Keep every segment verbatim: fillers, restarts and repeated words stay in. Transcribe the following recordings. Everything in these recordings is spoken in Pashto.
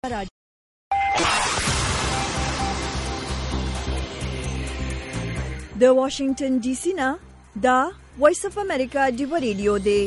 د واشنگټن ډي سي نه دا وایس اف امریکا ډیو ریډیو دی.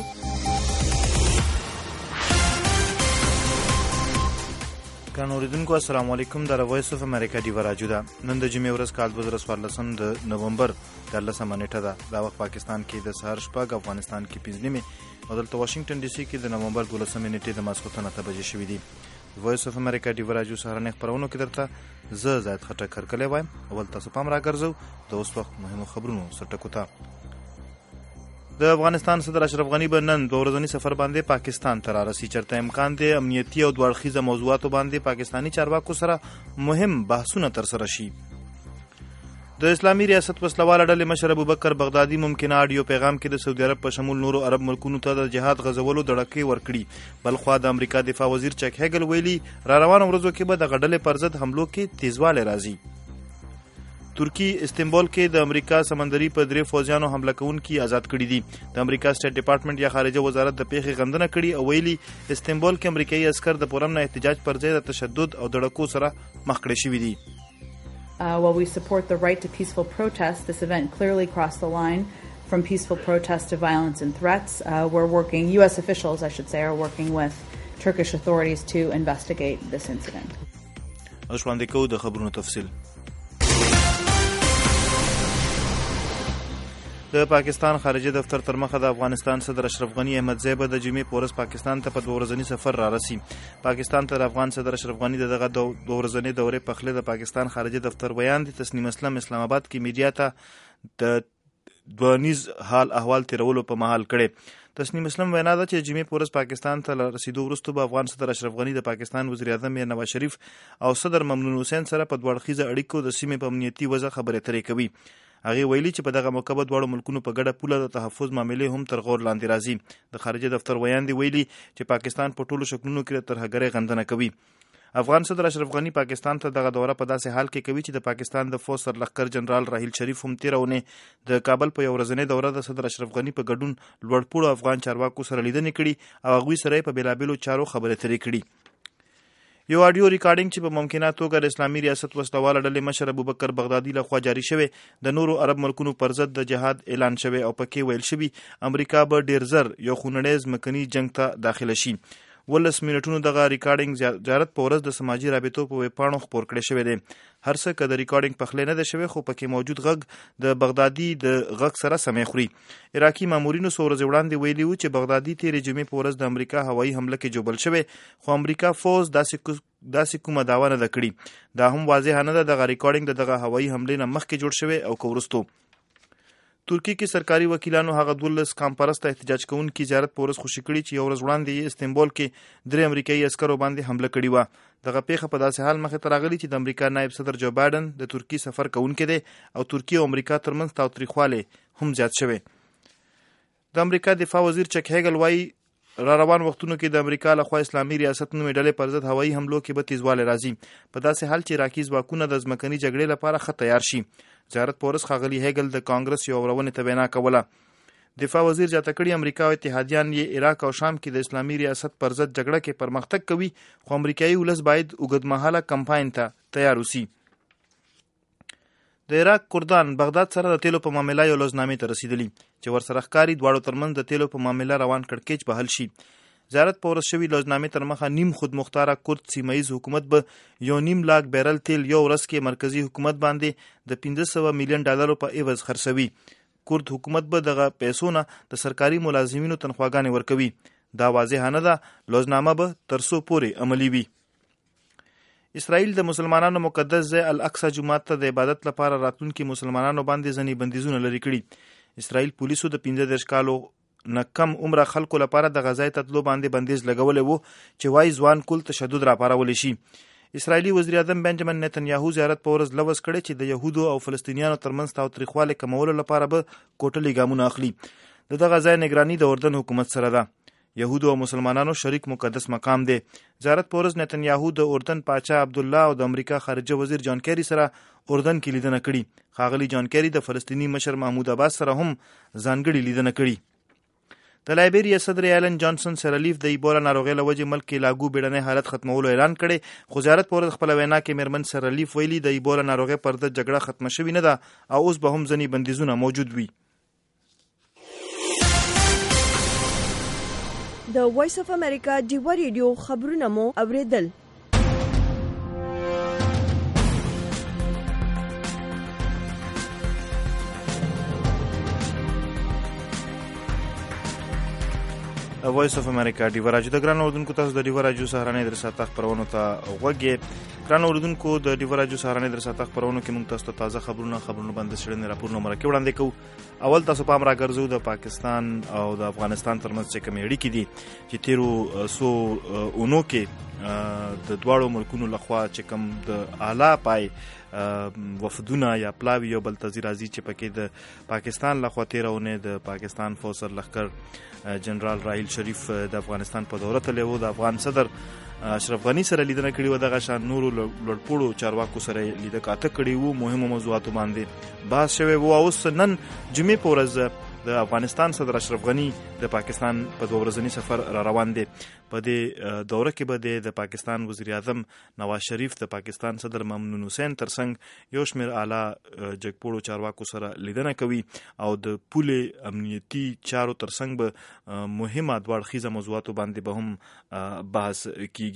ګران اوریدونکو السلام علیکم. د وایس اف امریکا ډیو راډیو ده. نن د جمعې ورځ کال دوه زره څوارلسم د نومبر دلسمه نیټه ده. دا وخت پاکستان کې د سهار شپږ، افغانستان کې پنځه نیمې او دلته واشنگټن ډي سي کې د نومبر دولسمې نیټې د ماسخوتن اته بجې شوې دي. وایس اف امریکا ډیو راډیو سهارنۍ خپرونو کې درته زه زاید خټک هرکلی وایم. اول تاسو پام راګرځو د اوس وخت مهمو خبرونو سرټکو ته. د افغانستان صدر اشرف غني به نن دوه ورځني سفر باندې پاکستان ته رارسي. چېرته امکان دی امنیتي او دوه اړخیزه موضوعاتو باندې پاکستاني چارواکو سره مهم بحثونه ترسره شي. د اسلامي ریاست وسلواله ډلې مشر ابوبکر بغدادي ممکنه آډیو پیغام کې د سعودي عرب په شمول نورو عرب ملکونو ته د جهاد غزولو دړکې ورکړي. بلخوا د امریکا دفاع وزیر چک هیګل ویلي را روانو ورځو کې به دغه ډلې پر ضد حملو کې تیزوالی راځي. ترکی استنبول کې د امریکا سمندري په درې فوجیانو حمله کوونکي آزاد کړي دي. د امریکا سټیټ ډپارټمنټ یا خارجه وزارت د پیښې غندنه کړې او ویلي استنبول کې امریکایي عسکر د پرامن احتجاج پر ځای د تشدد او دړکو سره مخ کړي شوي دي. Uh, while we support the right to peaceful protest, this event clearly crossed the line from peaceful protest to violence and threats. Uh, we're working, U S officials, I should say, are working with Turkish authorities to investigate this incident. وړاندې کوو د خبرونو تفصیل. د پاکستان خارجه دفتر تر مخه د افغانستان صدر اشرف غني احمدزی به د جمعې په ورځ پاکستان ته په دوه ورځني سفر را رسي. پاکستان ته د افغان صدر اشرف غني دغه دوه ورځنۍ دورې پخلی د پاکستان خارجه دفتر بیان دي. تسنیم اسلم اسلام آباد کې میډیا ته د دوانیز حال احوال تیرولو په مهال کړي. تسنیم اسلم وینا ده چې جمعې په ورځ پاکستان ته رسیدو وروسته به افغان صدر اشرف غني د پاکستان وزیر اعظم میر نواز شریف او صدر ممنون حسین سره په دوه اړخیزه اړیکو د سیمې په امنیتي وضع خبرې اترې کوي. هغه ویلي چې په دغه موقع به دواړو ملکونو په ګډه پوله د تحفظ معاملې هم تر غور لاندې راځي. د خارجه دفتر ویان دی ویلي چې پاکستان په ټولو شکلونو کې د ترهګرۍ غندنه کوي. افغان صدر اشرف غني پاکستان ته دغه دوره په داسې حال کې کوي چې د پاکستان د فوج سرلښکر جنرال راحیل شریف هم تېره اونۍ د کابل په یو ورځنۍ دوره د صدر اشرف غني په ګډون لوړپوړو افغان چارواکو سره لیدنې کړي او هغوی سره یې په بېلابېلو چارو خبرې اترې کړي. یو آډیو ریکارډینګ چې په ممکنه توګه د اسلامي ریاست وسلواله ډلې مشر ابوبکر بغدادي لخوا جاری شوی د نورو عرب ملکونو پر ضد د جهاد اعلان شوی او پکې ویل شوي امریکا به ډیر زر یو خونړی ځمکني جنګ ته داخله شي. ولس منټونو دغه ریکارډینګ زیارت په ورځ د سماجي رابطو په ویبپاڼو خپور کړی شوی دی. هر څه که د ریکارډینګ پخلی نه دی شوی خو پکې موجود غږ د بغدادي د غږ سره سمې خوري. عراقي مامورینو څو ورځې وړاندې ویلي وو چې بغدادي تېرې جمعې په ورځ د امریکا هوایي حمله کې جوبل شوی خو امریکا فوز داسې داسې کومه دعوه نه ده کړې. دا هم واضحه نه ده دغه ریکارډینګ د دغه هوایي حملې نه مخکې جوړ شوی او که وروستو. ترکی کې سرکاري وکیلانو هغه دولس کامپرسته احتجاج کوونکي زیارت په ورځ خوشي کړي چې یو ورځ وړاندې یې استنبول کې درې امریکایي عسکرو باندې حمله کړې وه. دغه پیښه په داسې حال مخې ته راغلي چې د امریکا نایب صدر جو بایډن د ترکي سفر کوونکی دی او ترکیه او امریکا ترمنځ تاوتریخوالی هم زیات شوی. د امریکا دفاع وزیر چک هیګل وایي را روان وختونو کې د امریکا لخوا اسلامي ریاست نومې ډلې پر ضد هوایي حملو کې به تیزوالی راځي په داسې حال چې عراقي ځواکونه د ځمکني جګړې لپاره ښه تیار شي. زیارت په ورځ ښاغلي هیګل د کانګرس یو اورونې ته وینا کوله. دفاع وزیر زیاته کړي امریکا او اتحادیان یې عراق او شام کې د اسلامي ریاست پر ضد جګړه کې پرمختګ کوي خو امریکایي ولس باید اوږدمهاله کمپاین ته تیار اوسي. د عراق کردان بغداد سره د تیلو په معامله یو لوزنامې ته رسیدلي چې ورسره ښکاري دواړو ترمنځ د تیلو په معامله روان کړکېچ به حل شي. زیارت په ورځ شوي لوزنامې تر مخه نیم خودمختاره کرد سیمه ییز حکومت به یو نیم لاک بیرل تیل یو ورځ کې مرکزي حکومت باندې د پنځه سوه میلیون ډالرو په عوض خرڅوي. کرد حکومت به دغه پیسو نه د سرکاري ملازمینو تنخواګانې ورکوي. دا واضحه نه ده لوزنامه به تر څو پورې عملي وي. اسرائیل د مسلمانانو مقدس ځای الاقصی جومات ته د عبادت لپاره راتلونکي مسلمانانو باندې ځینې بندیزونه لرې کړي. اسرائیل پولیسو د پنځه دېرش کالو نه کم عمره خلکو لپاره د غزای ته تلو باندې بندیز لګولی وو چې وایي ځوان کل تشدد راپارولی شي. اسرائیلي وزیر اعظم بنجامین نتنیاهو زیارت په ورځ لوز کړی چې د یهودو او فلسطینیانو ترمنځ تاوتریخوالی کمولو لپاره به کوټلي ګامونه اخلي. د دغه ځای نگراني د اردن حکومت سره ده. یهودو او مسلمانانو شریک مقدس مقام دی. زیارت په ورځ نتنیاهو د اردن پاچا عبدالله او د امریکا خارجه وزیر جان کیری سره اردن کې لیدنه کړي. ښاغلي جان کیری د فلسطیني مشر محمود عباس سره هم ځانګړې لیدنه کړي. د لایبیریا صدر ایلن جانسن سیرالیف د ایبولا ناروغۍ له وجې ملک کې لاګو بیړنی حالت ختمولو اعلان کړی، خو زیارت په ورځ خپله وینا کې میرمن سیرالیف ویلي د ایبولا ناروغۍ پر ضد جګړه ختمه شوې نه ده او اوس به هم ځینې بندیزونه موجود وي. د وایس اف امریکا ډیوا ریډیو خبرونه مو اوریدل. وایس اف امریکا ډیوا راډیو د ګران اوردونکو تاسو د ډیوا راډیو سهارنۍ درساته خبرونو ته غوږی. ګران اوردونکو د ډیوا راډیو سهارنۍ درساته خبرونو کې موږ تاسو ته تازه خبرونه خبرونه باندې څېړنې راپورونه مرکه وړاندې کوو. اول تاسو پام راګرځو د پاکستان او د افغانستان ترمنځ چې کومې اړیکې دي چې تیرو څو اونو کې د دواړو ملکونو لخوا چې کوم د اعلی پای وفدونه یا پلاوی یو بل ته راځي چې پکې د پاکستان لخوا تیره اونۍ د پاکستان فوج سرلښکر جنرال راحیل شریف د افغانستان په دوره تللی و. د افغان صدر اشرف غني سره لیدنه کړې وه. دغه شان نورو لوړپوړو چارواکو سره یې لیده کاته کړې وو. مهمو موضوعاتو باندې بحث شوی و. اوس نن جمعې په ورځ د افغانستان صدر اشرف غني د پاکستان په دوه ورځني سفر را روان دی. په دې دوره کې به د پاکستان وزیر اعظم نواز شریف د پاکستان صدر ممنون حسین ترڅنګ یو شمېر اعلی جګپوړو چارواکو سره لیدنه کوي او د پولې امنیتي چارو ترڅنګ به مهمه دوه اړخیزه موضوعاتو باندې به هم بحث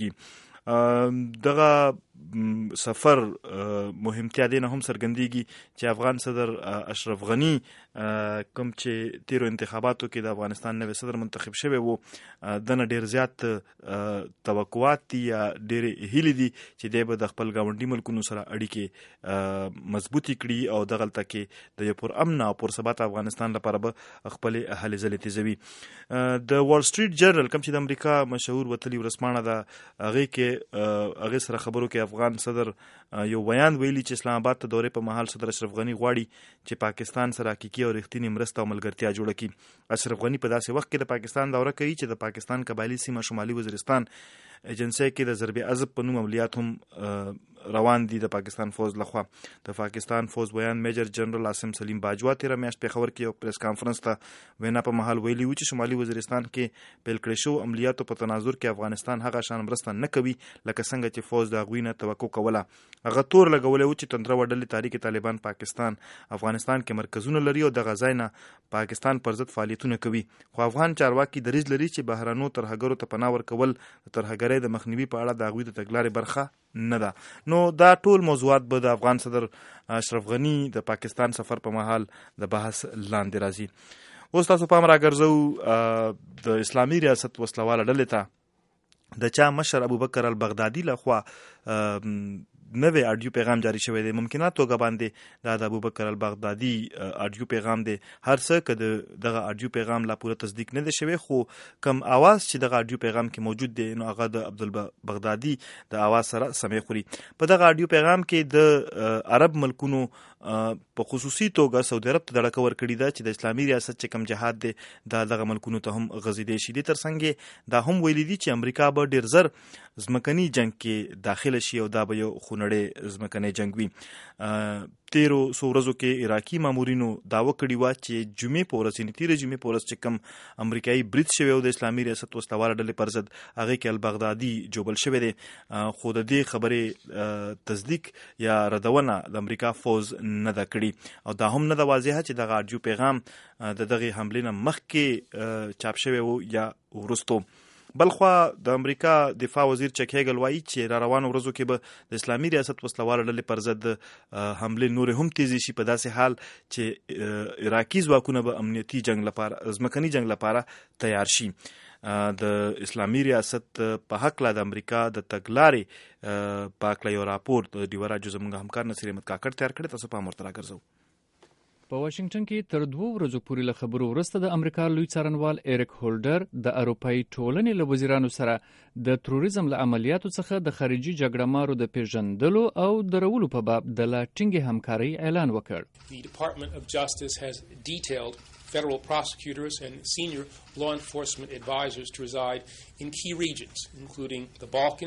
کیږي. دغه سفر مهمتیا دی نه هم څرګندېږي چې افغان صدر اشرف غني کوم چې تیرو انتخاباتو کې د افغانستان نوی صدر منتخب شوی وو دنه ډیر زیات توقعات دي یا ډېرې هیلې دي چې دی به د خپل ګاونډي ملکونو سره اړیکې مضبوطې کړي او دغلته کې د یو پر امن او پر ثبات افغانستان لپاره به خپلې هلې ځلې تیزوي. د وال سټریټ جرنل کوم چې د امریکا مشهور وتلي ورځپاڼه ده هغې کې هغې سره خبرو کې افغان صدر یو بیان ویلي چې اسلام آباد ته دورې په مهال صدر اشرف غني غواړي چې پاکستان سره حقیقي او رښتینې مرسته او ملګرتیا جوړه کړي. اشرف غني په داسې وخت کې د پاکستان دوره کوي چې د پاکستان قبایلي سیمه شمالي وزیرستان ایجنسی کې د ضرب عضب په نوم عملیات هم روان دي د پاکستان فوج لخوا. د پاکستان فوج بیان میجر جنرال عاصم سلیم باجوا تیره میاشت پېښور کې یو پریس کانفرنس ته وینا په مهال ویلي و چې شمالي وزیرستان کې پیل کړی شو عملیاتو په تناظر کې افغانستان هغه شان مرسته نه کوي لکه څنګه چې فوج د هغوی نه توقع کوله. هغه تور لګولی و چې تندره وډلې تحریک طالبان پاکستان افغانستان کې مرکزونه لري او دغه ځای نه پاکستان پر ضد فعالیتونه کوي. خو افغان چارواکي دریځ لري چې بهرنیو ترهګرو ته پناه ورکول د ترهګرۍ د مخنیوي په اړه د هغوی د تګلارې برخه نه ده. نو دا ټول موضوعات به د افغان صدر اشرف غني د پاکستان سفر په مهال د بحث لاندې راځي. اوس تاسو پام راګرځو د اسلامي ریاست وسلواله ډلې ته د چا مشر ابوبکر البغدادي لخوا نوی آډیو پیغام جاری شوی دی. ممکنه توګه باندې دا د ابوبکر البغدادي آډیو پیغام دی. هر څه که دغه آډیو پیغام لا پوره تصدیق نه دی شوی خو کم آواز چې دغه آډیو پیغام کې موجود دی نو هغه د عبدالبغدادي د آواز سره سمې خوري. په دغه آډیو پیغام کې د عرب ملکونو په خصوصي توګه سعودي عرب ته دړکه ورکړې ده چې د اسلامي ریاست چې کم جهاد دی دا دغه ملکونو ته هم غځېدی شي. دې ترڅنګ دا هم ویلي دي چې امریکا به ډېر زر ځمکني جنګ کې داخله شي او دا به یو خونړی ځمکنی جنګ وي. تیرو څو ورځو کې عراقي مامورینو دعوه کړې وه چې جمعې په ورځ یعنې تېره جمعې په ورځ چې کوم امریکایي برید شوی او د اسلامي ریاست وسلواله ډلې پر ضد هغې کې البغدادي جوبل شوی دی. خو د دې خبرې تصدیق یا ردونه د امریکا فوز نه ده کړي او دا هم نه ده واضحه چې دغه آډیو پیغام د دغې حملې نه مخکې چاپ شوی و یا وروستو. بلخوا د امریکا دفاع وزیر چک هیګل وایي چې را روانو ورځو کې به د اسلامي ریاست وسلواله ډلې پر ضد حملې نورې هم تیزې شي په داسې حال چې عراقي ځواکونه به امنیتي جنګ لپاره ځمکني جنګ لپاره تیار شي. د اسلامي ریاست په هکله د امریکا د تګلارې په هکله یو راپور د ډیوا راډیو زموږ همکار نصیر احمد کاکړ تیار کړی. تاسو پام ورته راګرځوو. په واشنگټن کې تر دوه ورځو پورې له خبرو وروسته د امریکا لوی څارنوال ایرک هولډر د اروپایي ټولنې له وزیرانو سره د تروریزم له عملیاتو څخه د خارجي جګړه مارو د پیژندلو او درولو په باب د لا ټینګې همکارۍ اعلان وکړ. The Department of Justice has detailed federal prosecutors and senior law enforcement advisors to reside in key regions, including the Balkans,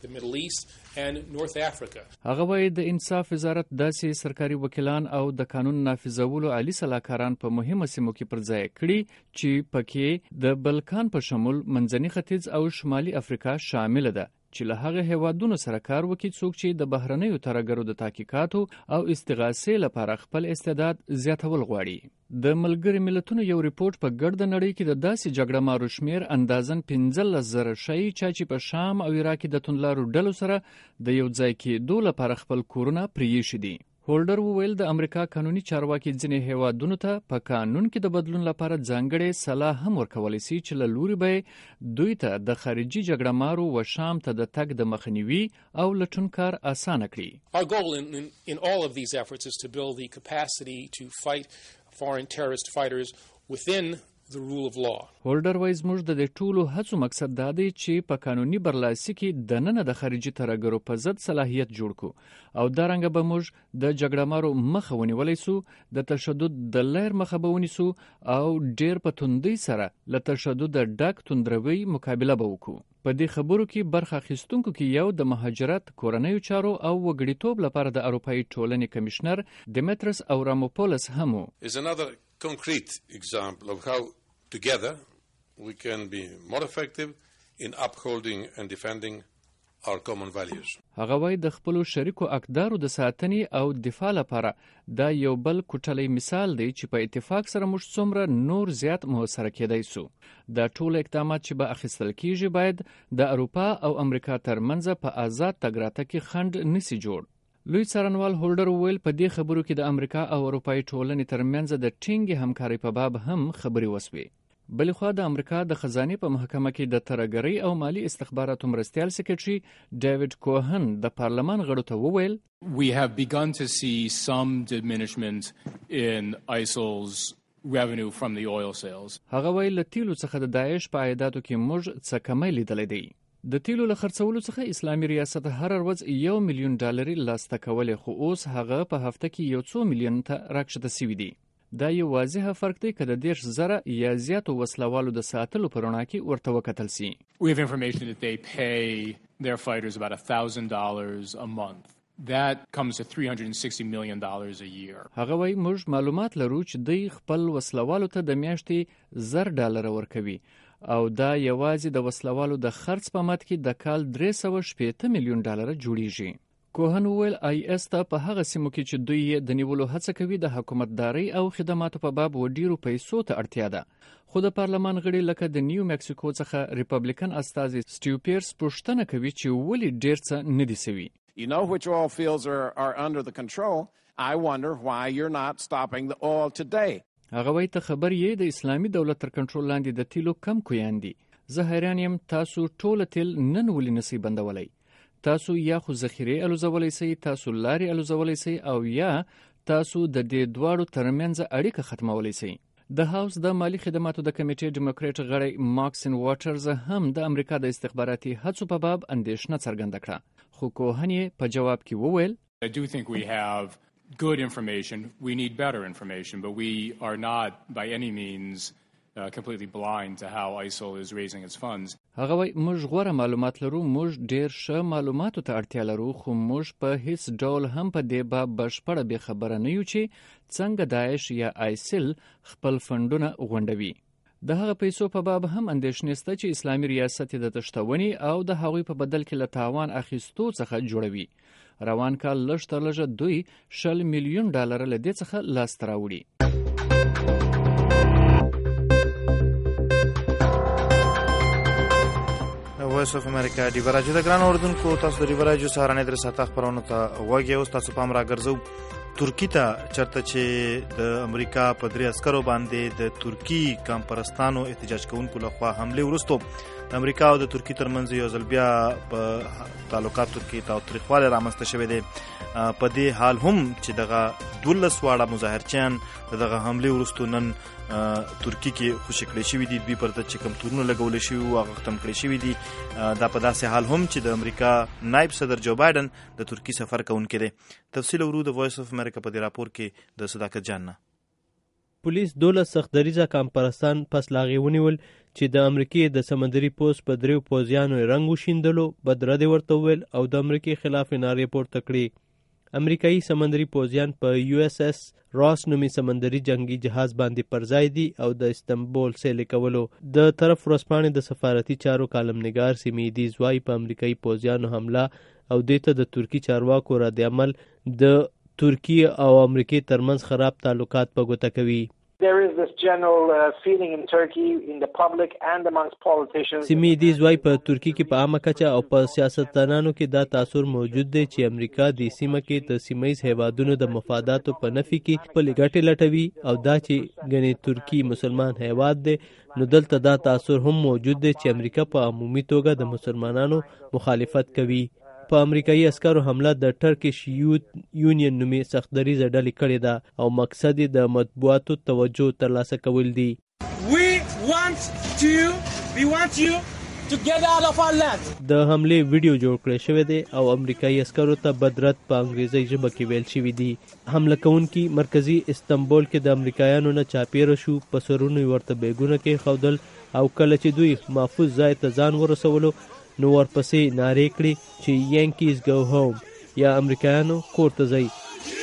the Middle East, and North Africa. هغه وایي د انصاف وزارت داسې سرکاري وکیلان او د قانون نافذولو عالی سلاکاران په مهمه سیمو کې پر ځای کړي چې پکې د بلکان په شمول منځني ختیځ او شمالي افریقا شامل ده چې له هغه هیوادونو سره کار وکړي څوک چې د بهرنیو ترهګرو د تحقیقاتو او استغاثې لپاره خپل استعداد زیاتول غواړي. د ملګري ملتونو یو ریپورت په ګرد نړۍ کې د داسې جګړه مارو شمیر اندازن پنځلس زره شي چې په شام او عراق کې د توندلارو ډلو سره د یو ځای کېدو لپاره خپل کورونه پرېښي دي. هولډر وویل د امریکا قانوني چارواکي ځینې هیوادونو ته په قانون کې د بدلون لپاره ځانګړې سلاح هم ورکولی سي چې له لوري به دوی ته د خارجي جګړه مارو و شام ته د تګ د مخنیوي او لټون کار اسانه کړي. Our goal in, in, in all of these efforts is to build the capacity to fight foreign terrorist fighters within the rule of law. هولډر وایي زموږ د دې ټولو هڅو مقصد دا دی چې په قانوني برلاسي کې دننه د خارجي ترهګرو په ضد صلاحیت جوړ کړو او دارنګه به موږ د جګړه مارو مخه ونیولی سو، د تشدد د لیر مخه به ونیسو او ډیر په توندۍ سره له تشدد ډک توندروي مقابله به وکړو. په دې خبرو کې برخه اخیستونکو کې یو د مهاجرت، کورنیو چارو او وګړیتوب لپاره د اروپایي ټولنې کمشنر ډیمټرس اوراموپولس هم و. Is another concrete example of how together we can be more effective in upholding and defending our common values. هغه وایي د خپلو شریکو اقدارو د ساتنې او دفاع لپاره دا یو بل کوټلی مثال دی چې په اتفاق سره موږ څومره نور زیات مؤثره کېدای سو. دا ټول اقدامات چې به اخیستل کیږي باید د اروپا او امریکا ترمنځ په آزاد تګ راتګ کې خنډ نسی جوړ. لوی څارنوال هولډر وویل په دې خبرو کې د امریکا او اروپایي ټولنې ترمنځ د ټینګې همکارۍ په باب هم خبرې وسوې. بلخوا د امریکا د خزانې په محکمه کې د ترهګرۍ او مالی استخباراتو مرستیال سکرټري ډیوډ کوهن د پارلمان غړو ته وویل We have begun to see some diminishment in ISIL's revenue from the oil sales. هغه ویل له تیلو څخه د داعش په عایداتو کې موږ څه کمی لیدلی دی. د تیلو له خرڅولو څخه اسلامي ریاست هر ورځ یو میلیون ډالري لاسته کولې خو اوس هغه په هفته کې یو څو میلیون ته راکښته سوي دي. دا یو واضح فرق دی که د دیرش زره یا زیاتو وسلوالو د ساتلو په رڼا کې ورته وکتل سي. We have information that they pay their fighters about one thousand dollars a month. That comes to three hundred sixty million dollars a year. هغه وایي موږ معلومات لرو چې دوی خپل وسلوالو ته د میاشتې زر ډالره ورکوي او دا یوازې د وسلوالو د خرڅ په مد کې د کال درې سوه شپېته میلیون ډالره جوړیږي. کوهن وویل آی اس ته په هغه سیمو کې چې دوی یې د نیولو هڅه کوي د حکومتدارۍ او خدماتو په باب وډیرو پیسو ته اړتیا ده. خو د پارلمان غړي لکه د نیو میکسیکو څخه ریپبلیکن استازي سټیو پیرس پوښتنه کوي چې ولې ډیر څه نه دي سوي. You know which oil fields are, are under the control. I wonder why you're not stopping the oil today. هغه وایي ته خبر یې د اسلامي دولت تر کنټرول لاندې د تیلو کم کویان دي. زه حیران یم تاسو ټول تیل نن ولې نسی بندولی. تاسو یا خو ذخیرې الوزولی سئ، تاسو لارې الوزولی سئ او یا تاسو د دې دواړو ترمنځ اړیکه ختمولی سئ. د هاوس د مالی خدماتو د کمیټې ډیموکریټ غړی ماکسن واټرز هم د امریکا د استخباراتي هڅو په باب اندېښنه څرګنده کړه. خو کوهن یې په جواب کې وویل I do think we have good information. We need better information, but we are not by any means Uh, completely blind to how ISIL is raising its funds. هغه وایي موږ غوره معلومات لرو، موږ ډیر ښه معلوماتو ته اړتیا لرو، خو موږ په هیڅ ډول هم په دې باب بشپړه بې خبره نه یو چې څنګه داعش یا آیسیل خپل فنډونه غونډوي. د هغه پیسو په باب هم اندېښنې شته چې اسلامي ریاست د تښتونې او د هغوی په بدل کې له تاوان اخیستو څخه جوړوي. روان کال لږ تر لږه دوی شل میلیون ډالر له دې څخه لاسته راوړي. وایس اف امریکا دی ورجو د ګران اردوونکو تاسو د ریوراجو سهارنې در ساته خبرونه ته وګي اوس تاسو پام راګرځو ترکی ته چرته چې د امریکا په درې عسکرو باندې د ترکی کمپرستانو احتجاج کوونکو لخوا حمله ورستو د امریکا او د ترکی ترمنځ یو ځل بیا په تعلقاتو کې تاوتریخوالی رامنځته شوی دی. په دې حال هم چې دغه دولس واړه مظاهرچیان دغه حمله ورستو نن ترکی کې خوشي کړی شوي دي. دوی پرته چې کوم تورونه لګولی شوي وو هغه ختم کړی شوي دي. دا په داسې حال هم چې د امریکا نایب صدر جو بایدن د ترکی سفر کوونکی دی. تفصیل ورو د وایس اف امریکا په دې راپور کې د صداقت جان نه. پولیس دولس سختدریځه کمپرستان پس لاغې ونیول چې د امریکې د سمندري پوست په دریو پوځیانو یې رنګ وشیندلو، بدرد یې ورته وویل او د امریکې خلاف یې نارې پورته کړې. امریکایي سمندري پوځیان په یو اس اس راس نومي سمندري جنگي جهاز باندې پر ځای دي او د استنبول سیلې کولو. د طرف ورځپاڼې د سفارتي چارو کالمنګار سمیدیز وایي په امریکایي پوځیانو حمله او دې ته د ترکي چارواکو رد عمل د ترکي او امریکې ترمنځ خراب تعلقات په ګوته کوي. There is this general uh, feeling in Turkey, in the public and amongst politicians. سمیدیز وایي په ترکي کې په عامه کچه او په سیاستدانانو کې دا تاثر موجود دی چې امریکا د سیمه کې د سیمهیز هیوادونو د مفاداتو په نفي کې خپلې ګټې لټوي او دا چې ګنې ترکي مسلمان هیواد دی نو دلته دا تاثر هم موجود دی چې امریکا په عمومي توګه د مسلمانانو مخالفت کوي. په امریکایي عسکرو حمله د ټرکش یوت یونین نومي سختدریځه ډلې کړې ده او مقصد یې د مطبوعاتو توجه ترلاسه کول دي. We want to, we want you to get out of our land. د حملې ویډیو جوړ کړی شوی دی او امریکایي عسکرو ته بدرد په انګریزي ژبه کې ویل شوي دي. حمله کوونکي مرکزي استنبول کې د امریکایانو نه چاپیره شو، په سرونو یې ورته بیګونه کېښودل او کله چې دوی محفوظ ځای ته ځان ورسولو نو ورپسې نارې کړې چې ینکیز گو هوم یا امریکایانو کور ته ځئ.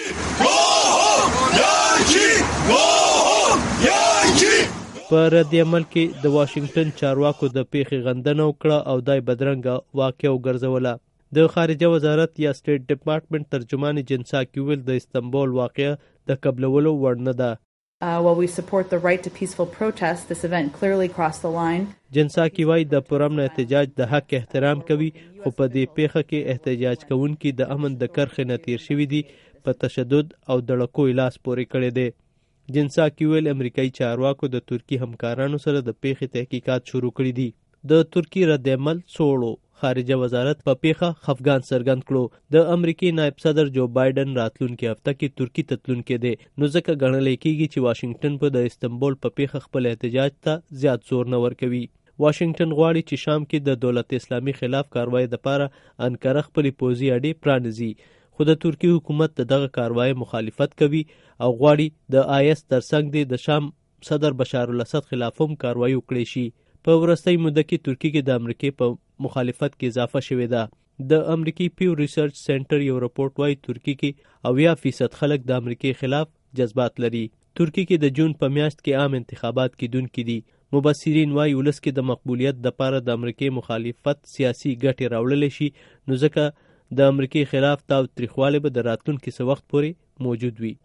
په رد عمل کې د واشنگټن چارواکو د پیښې غندنه وکړه او دای بدرنګه واقعه وګرځوله. د خارجه وزارت یا سټیټ ډپارټمنټ ترجمان جنساکي ویل د استنبول واقعه د قبلولو وړ نه ده. Uh, while we support the right to peaceful protest, this event clearly crossed the line. جنساکي وایي د پرامن احتجاج د حق احترام کوي خو په دې پیښه کې احتجاج کوونکي د امن د کرښې نه تیر شوي دي، په تشدد او دړکو لاس پورې کړی دی. جنساکي ویل امریکایي چارواکو د ترکي همکارانو سره د پیښې تحقیقات شروع کړي دي. د ترکي رد عمل څوړو. خارجه وزارت په پیښه خفګان څرګند کړو. د امریکای نائب صدر جو بایدن راتلونکي هفته کې ترکی ته تلونکی دی نو ځکه ګڼلی کېږي چې واشنگټن په د استنبول په پیښه خپل احتجاج ته زیات زور نه ورکوي. واشنگټن غواړي چې شام کې د دولت اسلامي خلاف کاروایی دپاره انکره خپلې پوځي اډې پرانیزي خو د ترکي حکومت د دغه کاروایی مخالفت کوي او غواړي د آی اس ترڅنګ دی د شام صدر بشار الاسد خلاف هم کاروایی وکړی شي. په ورستۍ موده کې ترکي کې د امریکې په مخالفت کې اضافه شوې ده. د امریکي پیو ریسرچ سنټر یو رپورټ وایي ترکي کې اویا فیصد خلک د امریکې خلاف جذبات لري. ترکي کې د جون په میاشت کې عام انتخابات کیدونکي دي. مبصرین وایي ولس کې د مقبولیت دپاره د امریکې مخالفت سیاسي ګټې راوړلی شي نو ځکه د امریکې خلاف تاو تریخوالی به د راتلونکي څه وخت پورې موجود وي.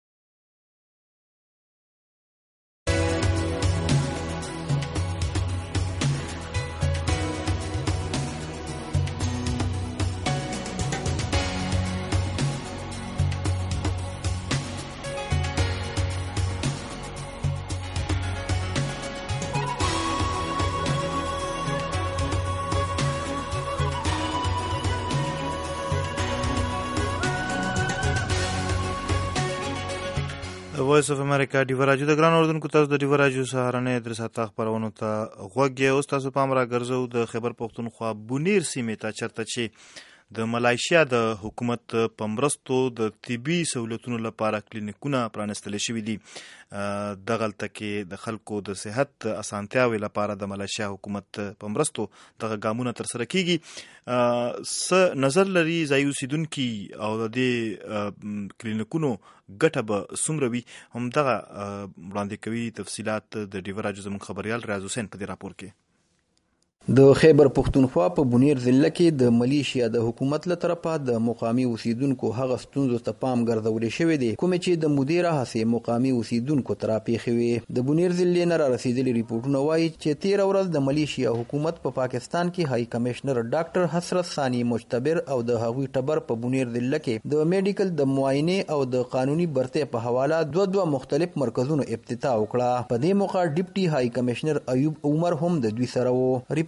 وایس اف امریکا ډیو راجو د ګران اردوونکو تاسو د ډیو راجو سهارنۍ درې ساعته خپرونو ته غوږ یې. اوس تاسو پام را ګرځو د خیبر پښتونخوا بونیر سیمې ته چېرته چې د ملایشیا د حکومت په مرستو د طبي سهولتونو لپاره کلینیکونه پرانستل شوي دي. دغلته کې د خلکو د صحت اسانتیاوې لپاره د ملایشیا حکومت په مرستو دغه ګامونه ترسره کیږي. څه نظر لري ځایي اوسیدونکي او د دې کلینیکونو ګټه به څومره وي؟ همدغه وړاندې کوي تفصیلات د ډیو راجو زموږ خبریال ریاض حسین په دې راپور کې. د خیبر پښتونخوا په بونیر ضلع کې د ملیشیا د حکومت له طرفه د مقامي اوسیدونکو هغه ستونزو ته پام ګرځولی شوی دی کومې چې د مدیره هڅې مقامي اوسیدونکو ته راپېښې وې. د بونیر ضلع نه را رسېدلي ریپورټونه وایي چې تېره ورځ د ملیشیا حکومت په پا پاکستان کې هاي کمشنر ډاکټر حسرت ثاني مجتبر او د هغوی ټبر په بونیر ضلع کې د میډیکل د معاینې او د قانوني برتۍ په حواله دوه دوه مختلف مرکزونو افتتاح وکړه. په دې موقع ډیپټي هاي کمشنر ایوب عمر هم د دوی سره و.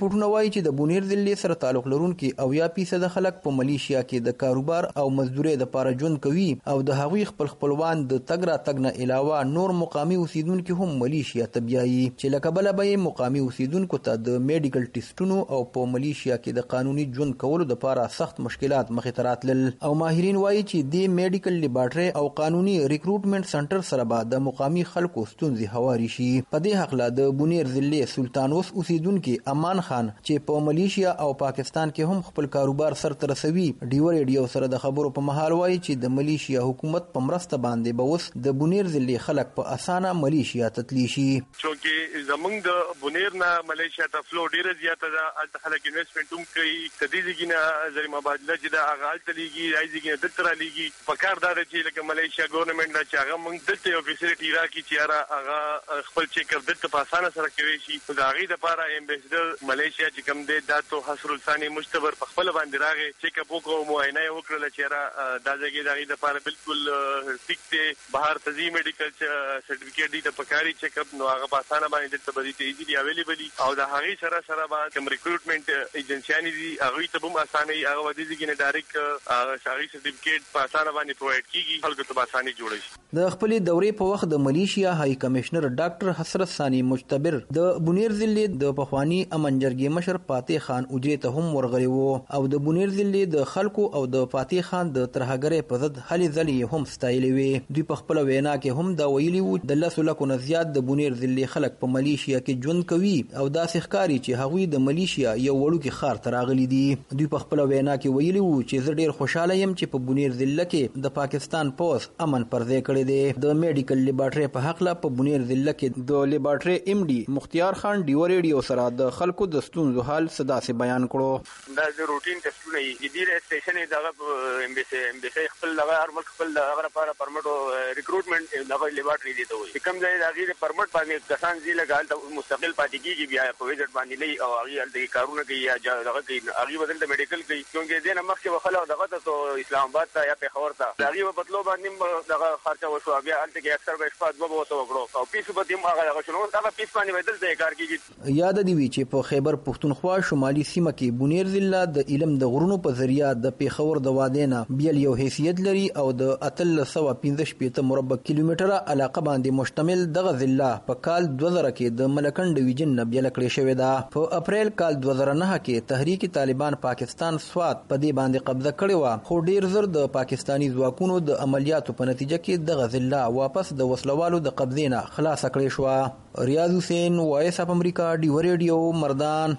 ریپورتونه وایي چې د بونیر ضلع سره تعلق لرونکي اویا فیصد خلک په ملیشیا کې د کاروبار او مزدورۍ لپاره ژوند کوي او د هغوی خپل خپلوان د تګ راتګ نه علاوه نور مقامي اوسیدونکي هم ملیشیا ته بیایي چې له کبله به یې مقامي اوسیدونکو ته د میډیکل ټیسټونو او په ملیشیا کې د قانوني ژوند کولو لپاره سخت مشکلات مخې ته راتلل او ماهرین وایي چې د میډیکل لیبارټري او قانوني ریکروټمنټ سنټر سره به د مقامي خلکو ستونزې هواري شي. په دې هکله د بونیر ضلع سلطان اوس اوسیدونکي امان خان چې په ملیشیا او پاکستان کې هم خپل کاروبار سرته رسوي ډیو ریډیو سره د خبرو په مهال وایي چې د ملیشیا حکومت په مرسته باندې به اوس د بونیر ضلع خلک په اسانه ملیشیا ته تللی شي. چونکې زمونږ د بونیر نه ملیشیا ته فلو ډیره زیاته ده. هلته خلک انویسټمنټ هم کوي. د دې ځای نه زری مبادله چې ده هغه هلته لیږي، د هغې ځای نه دلته رالیږي. په کار دا ده چې لکه ملیشیا ګورنمنټ ده چې هغه موږ دلته یو فیسیلیټي راکړي چې یاره هغه خپل چیکر دلته په اسانه سره کولی شي. نو د هغې دپاره امبیسډر ملیشیا چې کوم دی دا تو حصر الثاني مجتبر په خپله باندې راغی، چیک اپ وکړو، معاینه یې وکړله چې یاره دا ځای د هغې دپاره بلکل ټیک دی. بهر ته ځي میډیکل سرټیفیکیټ دی ته پکاري چیک اپ، نو هغه په اسانه باندې دلته به دي ته ایزیلي اویلیبل او د هغې سره سره به کوم ریکروټمنټ ایجنسیانې دي هغوی ته به هم اسانه وي. هغه به دې ځای نه ډایرکټ هغې سرټیفیکیټ په اسانه باندې پرووایډ کېږي، خلکو ته به اساني جوړه شي. د خپلې دورې په وخت د ملیشیا های کمشنر ډاکټر حسرت ثاني مجتبر د بونیر ضلع د پخواني امن جرګې مشر فاتح خان اجرې ته هم ورغلی و او د بونیر ضلع د خلکو او د فاتح خان د ترهګرۍ په ضد هلې ځلې هم ستایلې وې. دوی په خپله وینا کې هم دا ویلي وو د لسو لکو نه زیات د بونیر ضلع خلک په ملیشیا کې ژوند کوي او داسې ښکاري چې هغوی د ملیشیا یو وړوکي ښار ته راغلي دي. دوی په خپله وینا کې ویلي وو چې زه ډېر خوشحاله یم چې په بونیر ضلع کې د پاکستان پوځ امن پر ځای کړی دی. د میډیکل لیبارټري په هکله په بونیر ضلع کې د لیبارټري ایم ډي مختیار خان ډیو ریډیو سره د خلکو د ستونزو حال څه داسې بیان کړو. دا د روټین ټسټونه یي چې ډېر سټیشن یې دغه امبیسي امبیسي خپل دغه هر ملک خپل دغه لپاره پرمټ او ریکروټمنټ دغه لیبارټري دی ته وایي. کوم ځای د هغې د پرمټ باندې کسان ځي لکه هلته مستقل پاتې کېږي بیا په ویزټ باندې لي او هغې هلته کارونه کوي یا دغه کوي هغې به دلته میډیکل کوي. چونکې دې نه مخکې به خلک دغه ته اسلام آباد ته یا پېښور ته د هغې به په تلو باندې هم دغه خرچه وشوه. بیا هلته کې اکثر به شپه دوه به ورته وکړو او پیس به هم هغه دغه شو. نو دغه پیس باندې به دلته یې کار کېږي. یاده دې وي چې په خیبر پښتونخوا شمالي سیمه کې بونیر ضلع د علم د غرونو په ذریعه د پېښور د وادۍ نه بیل یو حیثیت لري او د اتلس سوه پنځه شپېته مربع کیلومتره علاقه باندې مشتمل دغه ضلع په کال دوه زره کې د ملکنډ ډویژن نه بیله کړې شوې ده. په اپریل کال دوه زره نهه کې تحریک طالبان پاکستان سوات په دې باندې قبضه کړې وه، خو ډېر زر د پاکستاني ځواکونو د عملیاتو په نتیجه کې دغه ضلع واپس د وسلوالو د قبضې نه خلاصه کړې شوه. ریاض حسین، وایس اف امریکا، ډیو ریډیو، مردان.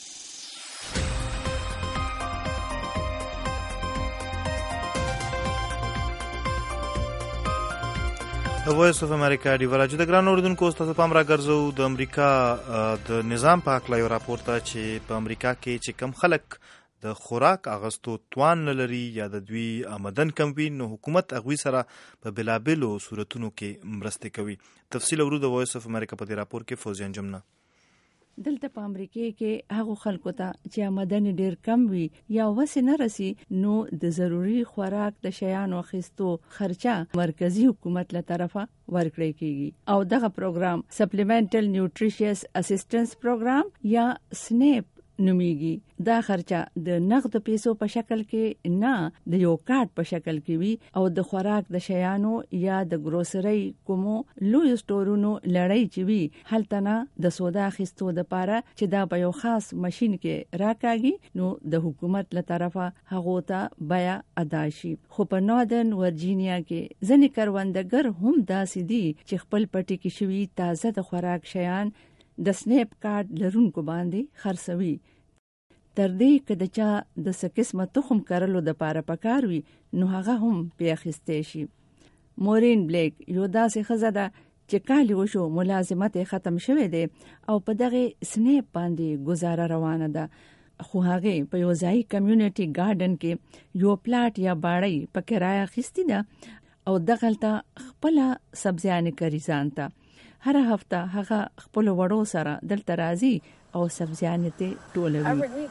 د وایس اف امریکا ډیو راجو د ګران اوریدونکو تاسو پام راګرځو د امریکا د نظام په هکله یو راپور ته چې په امریکا کې چې کم خلک د خوراک اغستو توان نه لري یا د دوی آمدن کم وي، نو حکومت هغوی سره په بېلابېلو صورتونو کې مرستې کوي. تفصیل اورو د وایس اف امریکا په دې راپور کې فوزیان جمنه. دلته په امریکا کې هغه خلکو ته چې آمدن ډیر کم وي یا وسه نه رسی، نو د ضروری خوراک د شیانو اخیستو خرچه مرکزی حکومت له طرفه ورکړی کیږي او دغه پروګرام سپلیمنټل نیوټریشیس اسسټنس پروګرام یا سنیپ نومیږي. دا خرچه د نقد پیسو په شکل کې نه د یو کارت په شکل کې وي او د خوراک د شیانو یا د ګروسري کومو لوی سٹورونو لړۍ چې وي هلته نه د سودا اخیستو د پاره چې دا په یو خاص ماشين کې راکاږي، نو د حکومت له طرفه هغه ته بیا ادا شي. خو په ناردن ورجینیا کې ځینې کروندګر هم داسې دي چې خپل پټي کې شوي تازه د خوراک شیان د سنیپ کارت لرونکو باندې خرڅوي. تر دې که د چا د څه قسمه تخم کرلو د پاره پکار وي، نو هغه هم پې اخیستی شي. مورین بلیک یو داسې ښځه ده چې کال وشو ملازمت یې ختم شوی دی او په دغه سنیپ باندې گزاره روانه ده. خو هغې په یو ځایي کمیونټي ګارډن کې یو پلاټ یا باړۍ په کرایه اخیستې ده او دغلته خپله سبزیانې کري ځان ته. هر هفته هغه خپل وړو سره دلته راځي او سبزیانې ته ټولوي.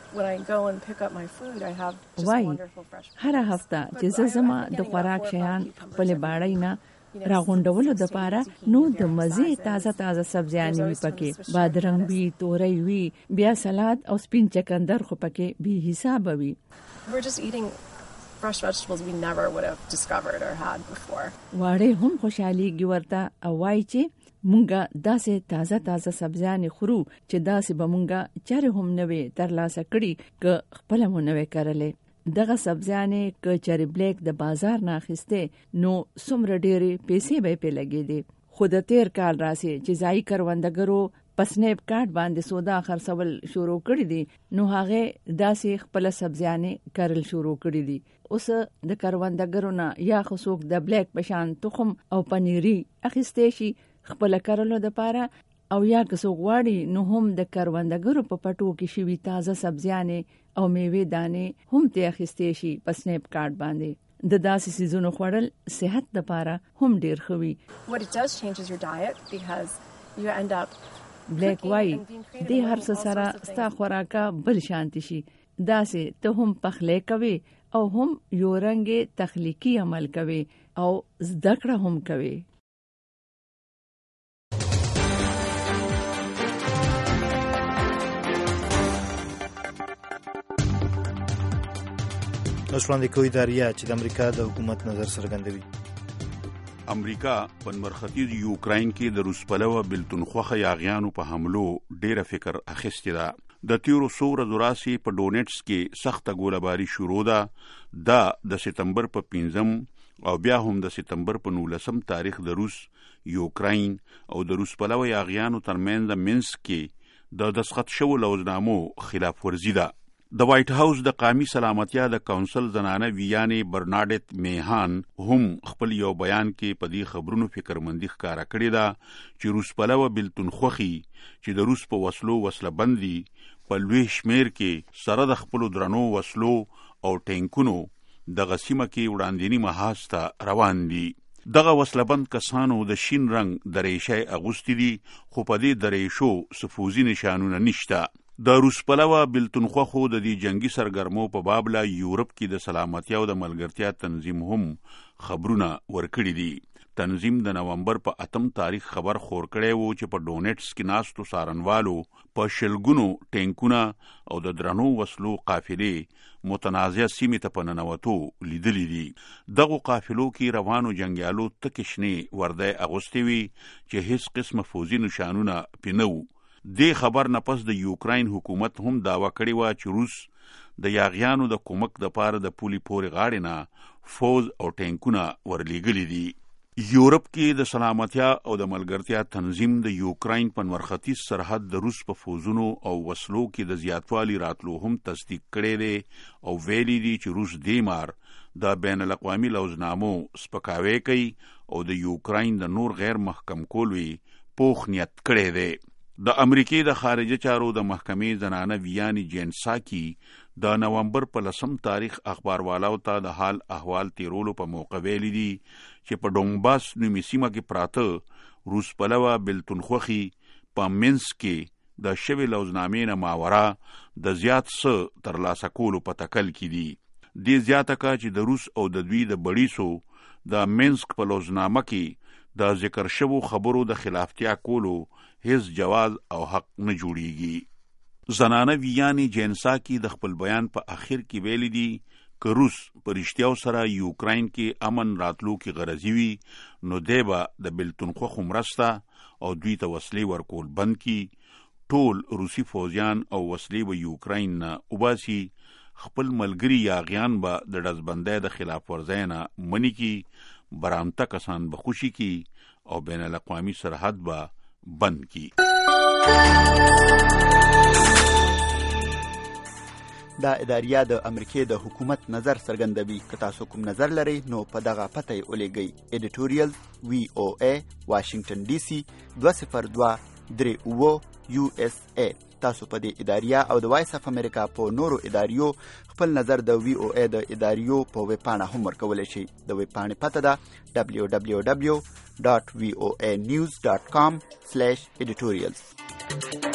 وای هر هفته چې زه زما د خوراک شیان خپل باړۍ نه راغونډولو د پاره نو د مزه تازه تازه سبزیانې وي پکې بادرنګ وي تورۍ وي بیا سلاد او سپین چکندر خو پکې به حساب وي. We're just eating fresh vegetables we never would have discovered or had before. واړې هم خوشحالي ورته او وایي چې مونږه داسې تازه تازه سبزیانې خورو چې داسې به مونږه چارې هم نه وي ترلاسه کړي که خپله مو نه وی کرلې. دغه سبزیانې که چارې بلیک د بازار نه اخیستې نو څومره ډېرې پیسې به یې پې لګېدې خو د تېر کال راسې چې ځایي کروندګرو په سنیپ کارت باندې سودا خرڅول شروع کړي دي نو هغه داسې خپل سبزیانې کرل شروع کړي دي. اوس د کروندګرو نه یا خو څوک د بلیک بشان تخم او پنیری اخیستې شي خپل کرلو د پاره او یا که څوک غواړي نو هم د کروندګرو په پټو کې شوي تازه سبزیانې او میوې دانې هم ته اخیستې شي په سنیپ کارت باندې. د داسې سیزونو خوړل صحت د پاره هم ډیر ښه وي. What it does changes your diet because you end up بلیک وای د هر څه سره ستا خوراکه بل شانتي شي داسې ته هم پخلې کوي او هم یو رنګ تخلیقي عمل کوي او زده کړه هم کوي. اوس وړاندې کوي داریا چې د امریکا د حکومت نظر څرګندوي. امریکا په مرختیز یوکراین کې د روس پلوه بلتونخوخه یاغیانو په حملو ډیره فکر اخیستې ده. د تیرو څو ورځو راسې په ډونټس کې سخته ګولهباري شروع ده دا د سپتمبر په پنځم او بیا هم د سپتمبر په نولسم تاریخ د روس یوکراین او د روس پلوه یاغیانو ترمنځ منځ کې د دسخط شوو لوزنامو خلاف ورزي ده. د وایټ هاوس د قومي سلامتیا د کونسل زنانه ویانې برناډت میهان هم خپل یو بیان کې په دې خبرونو فکرمندي ښکاره کړې ده چې روس پلوه بلتونخوخي چې د روس په وسلو وسله بندي په لوی شمیر کې سره د خپل درنو وسلو او ټینکونو د غسیمه کې وړاندینی محاذ ته روان دي. دغه وسلبند کسانو د شین رنگ دریشي اغوستي دي خو په دې دریشو سفوزي نشانونه نشته. د روس پلوه بلتونخوخو د دې جنگي سرګرمو په بابله یورپ کې د سلامتیا او د ملګرتیا تنظیم هم خبرونه ورکړي دي. تنظیم د نومبر په اتم تاریخ خبر خور کړی وو چې په ډونټس کې ناستو سارنوالو په شلګونو ټینکونه او د درنو وسلو قافلې متنازع سیمې ته په ننوتو لیدلي دي. دغو قافلو کې روانو جنګیالو تکې شنې وردی اغوستې وي چې هیڅ قسمه فوزي نشانونه پې نه وو. دې خبر نه پس د یوکراین حکومت هم دعوه کړې وه چې روس د یاغیانو د کومک دپاره د پولي پورې غاړې نه فوز او ټینکونه ورلیږلي دي. یورپ کې د سلامتیا او د ملګرتیا تنظیم د یوکراین په مرختیز سرحد د روس په فوزونو او وسلو کې د زیاتوالي راتلو هم تصدیق کړی دی او ویلي دي چې روس دې مار د بین الاقوامي لوزنامو سپکاوی کوي او د یوکراین د نور غیر محکم کولوي پوخ نیت کړی دی. د امریکې د خارجه چارو د محکمې زنانه ویانی جینساکی د نومبر په لسم تاریخ اخباروالاو ته د حال احوال تیرولو په موقع ویلي دي چې په ډونباس نومي سیمه کې پراته روس پلوه بلتونخوخي په منځ کې د شوي لوزنامې نه ماوره د زیات څه ترلاسه کولو په تکل کې دي. دې زیاته کا چې د روس او د دوی د بړیسو د منسک په لوزنامه کې د ذکر شوو خبرو د خلافتیا کولو هیڅ جواز او حق نه جوړیږي. زنانه ویانی جینساکی د خپل بیان په اخر کې ویلي دي که روس په رښتیاو سره یوکراین کې امن راتلو کې غرضي وي نو دی به د بلتونخوخو مرسته او دوی ته وسلې ورکول بند کړي. ټول روسي فوجیان او وسلې به یوکراین نه وباسي. خپل ملګري یاغیان به د ډزبندۍ د خلاف ورزۍ نه منې کړي. برامته کسان به خوشي کړي او بین الاقوامي سرحد به بند کی. دا اداریه د امریکې د حکومت نظر څرګندوي. که تاسو کوم نظر لرئ نو په دغه پته یې ولیږئ. ایډیټوریل وی او ای واشنگټن ډي سي دوه صفر دوه درې اوه یو اس ای. تاسو په دې اداریه او د وایس اف امریکا په نورو اداریو خپل نظر د وی او ای د اداریو په ویب پاڼه هم ورکولی شئ. د ویب پاڼې پته ده ډبلیو ډبلیو ډبلیو ډاټ وی او ای نیوز ډاټ کام سلیش ایډیټوریلز.